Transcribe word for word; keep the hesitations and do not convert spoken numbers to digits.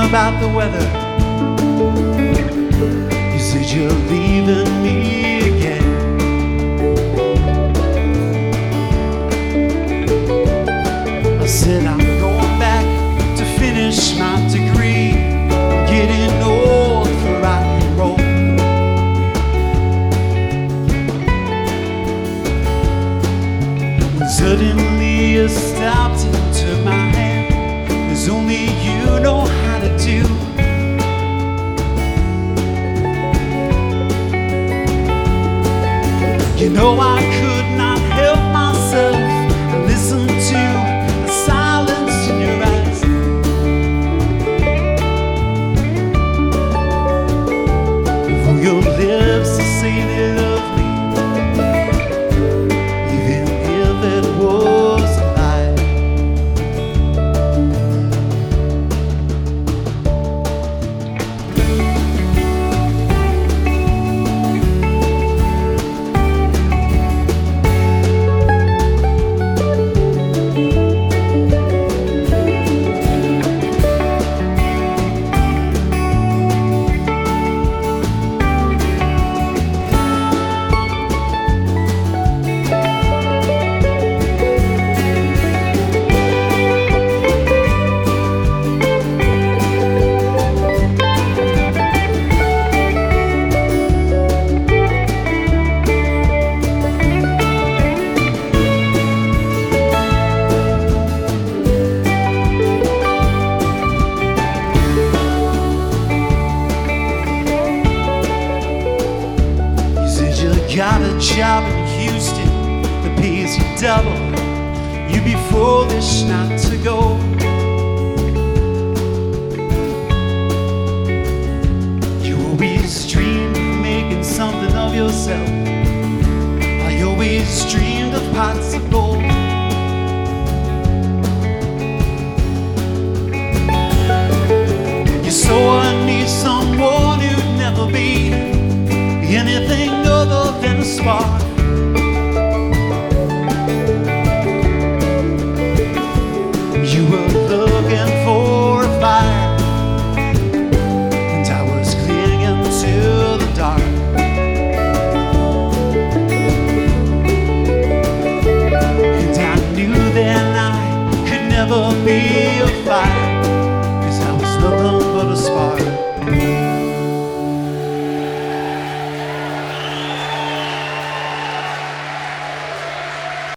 about the weather. You said you're leaving me again. I said I'm going back to finish my degree. I'm getting old for rock and roll. And suddenly you stopped and took my hand. There's only you know how to do. You know I could not help myself. I listened to the silence in your eyes. For your lips to say they love me, even if it was a lie. Got a job in Houston that pays you double. You'd be foolish not to go. You always dreamed of making something of yourself. I always dreamed of pots of gold. You saw I need someone who'd never be anything other than a spark. You were looking for a fire, and I was clinging to the dark. And I knew then I could never be a fire.